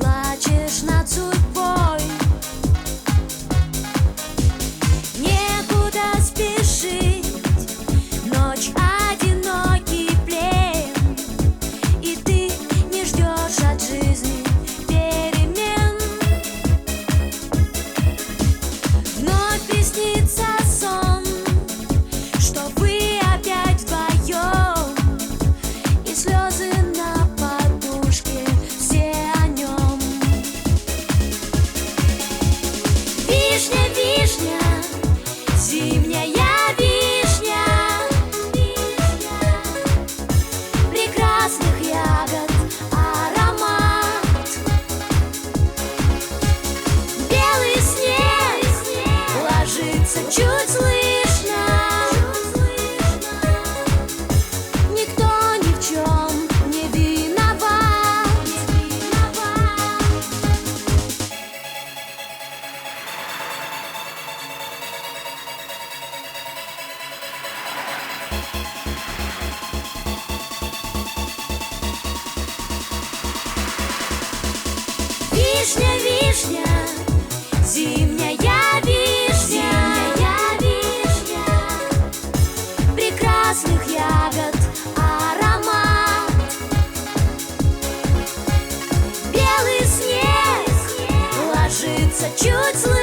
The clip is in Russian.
плачешь над судьбой. Некуда спешить, ночь одинокий плен, и ты не ждешь от жизни перемен. Вновь приснится сон, что вы опять вдвоем, и слезы на подушке, все о нем. Вишня, вишня, зимняя вишня, прекрасных ягод аромат. Белый снег ложится чуть слышно, никто ни в чем не виноват. Вишня, вишня, зимняя вишня, прекрасных ягод аромат. Белый снег ложится чуть слышно,